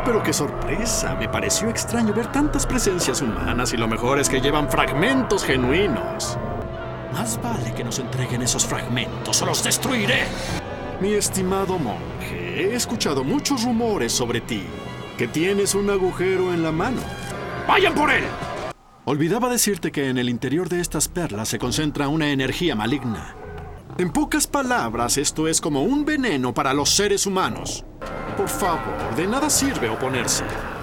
pero qué sorpresa. Me pareció extraño ver tantas presencias humanas y lo mejor es que llevan fragmentos genuinos. Más vale que nos entreguen esos fragmentos o los destruiré. Mi estimado monje, he escuchado muchos rumores sobre ti. Que tienes un agujero en la mano. ¡Vayan por él! Olvidaba decirte que en el interior de estas perlas se concentra una energía maligna. En pocas palabras, esto es como un veneno para los seres humanos. Por favor, de nada sirve oponerse.